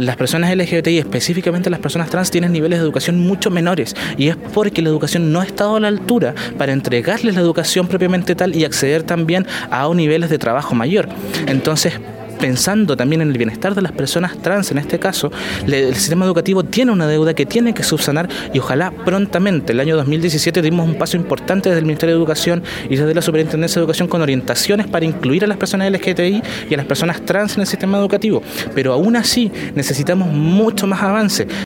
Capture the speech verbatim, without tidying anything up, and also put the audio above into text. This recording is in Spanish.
las personas L G B T I, específicamente las personas trans, tienen niveles de educación mucho menores, y es porque la educación no ha estado a la altura para entregarles la educación propiamente tal y acceder también a niveles de trabajo mayor. Entonces, pensando también en el bienestar de las personas trans, en este caso, el sistema educativo tiene una deuda que tiene que subsanar, y ojalá prontamente. El año dos mil diecisiete dimos un paso importante desde el Ministerio de Educación y desde la Superintendencia de Educación con orientaciones para incluir a las personas L G B T I y a las personas trans en el sistema educativo, pero aún así necesitamos mucho más avance.